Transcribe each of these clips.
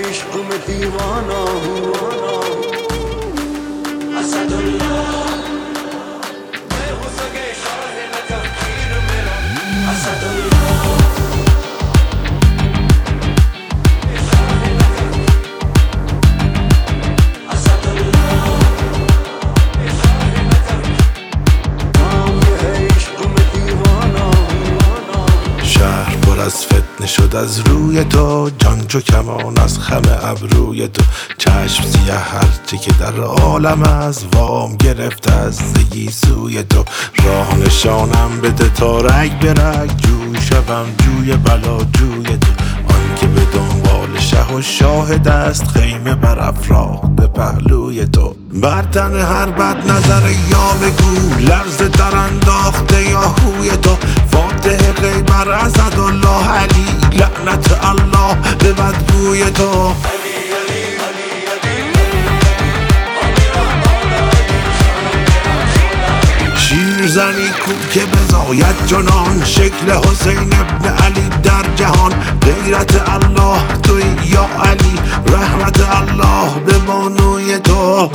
इश्क में दीवाना हूँ असदुल्लाह मैं हूँ सगे शाह नजफ़ीर मेरा असदुल्लाह از فتنه شد از روی تو، جان چو کمان از خم ابروی تو. چشم سیه هرچه که در عالم از وام گرفت از زگی سوی تو. راه نشانم بده تا رگ به رگ، جوی شوم جوی بلا جوی تو. آن که به دنبال شه و شاهد است، خیمه برافراخته پهلوی تو. بر تن هر بد نظر یا بگو، لرز در انداخته یا هوی تو. فاتح غیبر اسدالله علی، لعنت الله به بدگوی تو. شیرزنی کو که بزاید جنان، شکل حسین ابن علی در جهان. غیرت الله توی یا علی، رحمت الله به بانوی تو.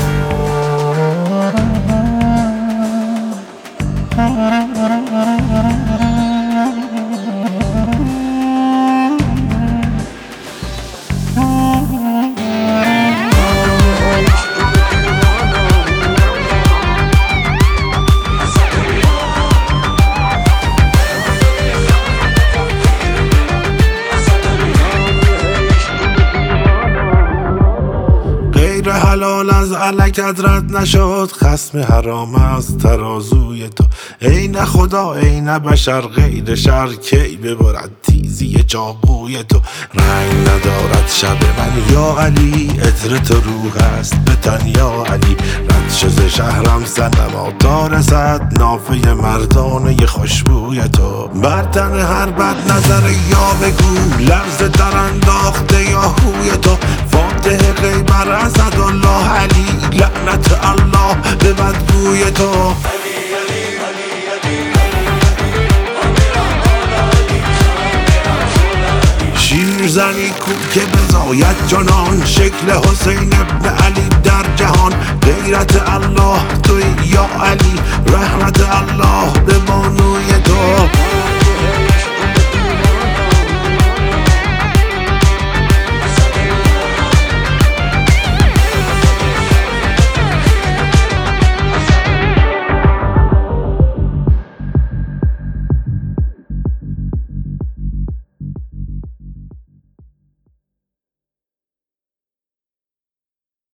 حلال از علکت رد نشد، خصم حرام از ترازوی تو. ای نه خدا ای نه بشر، غیر شر کی ببرد تیزی چاقوی تو. رنگ ندارد شب من یا علی، عطر تو روح است به تن یا علی. رد شو ز شهرم صنما تا رسد، نافه مردانه خوشبوی تو. بر تن هر بد نظر یا بگو، لرز در انداخته یا هوی تو. فاتح غیبر اسدالله علی، لعنت الله به بدگوی تو. شیرزنی کو که بزاید جنان، شکل حسین ابن علی در جهان. غیرت الله توی یا علی، رحمت الله به بانوی تو.